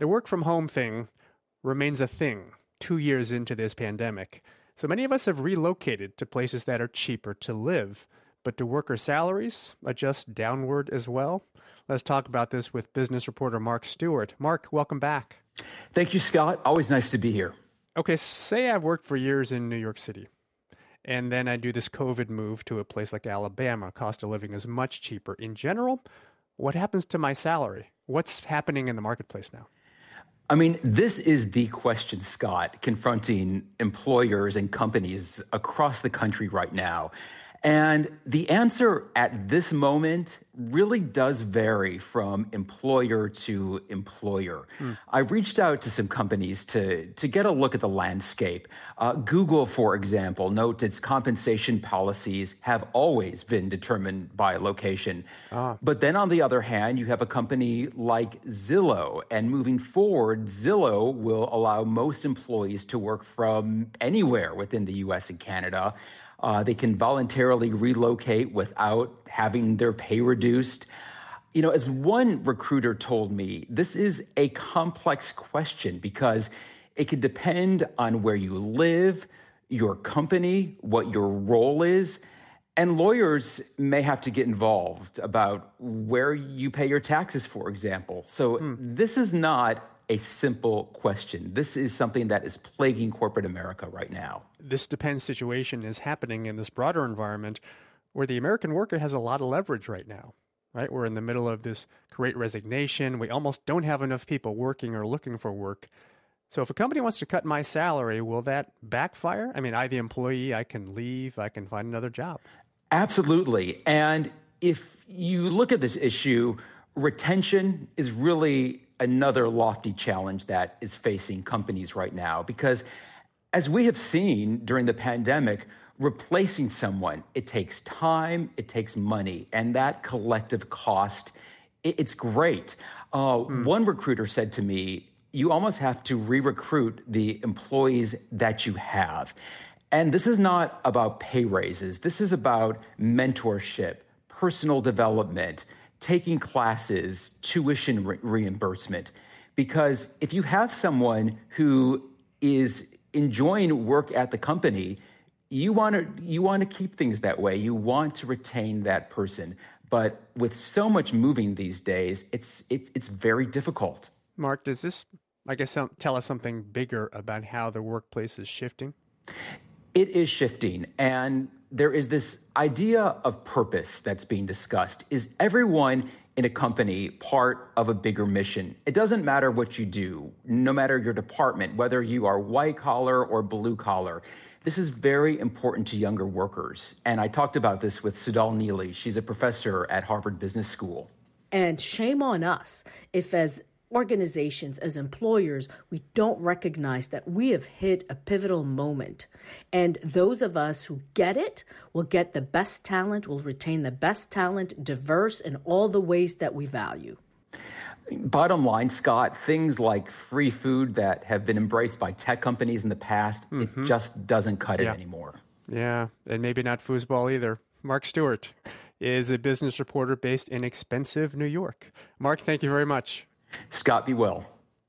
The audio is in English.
The work from home thing remains a thing 2 years into this pandemic. So many of us have relocated to places that are cheaper to live. But do worker salaries adjust downward as well? Let's talk about this with business reporter Mark Stewart. Mark, welcome back. Thank you, Scott. Always nice to be here. Okay, say I've worked for years in New York City, and then I do this COVID move to a place like Alabama. Cost of living is much cheaper. In general, what happens to my salary? What's happening in the marketplace now? I mean, this is the question, Scott, confronting employers and companies across the country right now. And the answer at this moment really does vary from employer to employer. I reached out to some companies to get a look at the landscape. Google, for example, notes its compensation policies have always been determined by location. But then on the other hand, you have a company like Zillow. And moving forward, Zillow will allow most employees to work from anywhere within the U.S. and Canada. They can voluntarily relocate without having their pay reduced. You know, as one recruiter told me, this is a complex question because it can depend on where you live, your company, what your role is, and lawyers may have to get involved about where you pay your taxes, for example. So this is not a simple question. This is something that is plaguing corporate America right now. This depends situation is happening in this broader environment where the American worker has a lot of leverage right now, right? We're in the middle of this great resignation. We almost don't have enough people working or looking for work. So if a company wants to cut my salary, will that backfire? I mean, I, the employee, I can leave, I can find another job. Absolutely. And if you look at this issue, retention is really another lofty challenge that is facing companies right now, because as we have seen during the pandemic, replacing someone, it takes time, it takes money, and that collective cost, it's great. One recruiter said to me, you almost have to re-recruit the employees that you have. And this is not about pay raises. This is about mentorship, personal development, taking classes, tuition reimbursement. Because if you have someone who is enjoying work at the company, you want to keep things that way. You want to retain that person. But with so much moving these days, it's very difficult. Mark, does this, I guess, tell us something bigger about how the workplace is shifting? It is shifting, and there is this idea of purpose that's being discussed. Is everyone in a company part of a bigger mission? It doesn't matter what you do, no matter your department, whether you are white collar or blue collar. This is very important to younger workers. And I talked about this with Sudal Neely. She's a professor at Harvard Business School. And shame on us if, as organizations, as employers, we don't recognize that we have hit a pivotal moment. And those of us who get it will get the best talent, will retain the best talent, diverse in all the ways that we value. Bottom line, Scott, things like free food that have been embraced by tech companies in the past, it just doesn't cut it anymore. Yeah, and maybe not foosball either. Mark Stewart is a business reporter based in expensive New York. Mark, thank you very much. Scott, be well.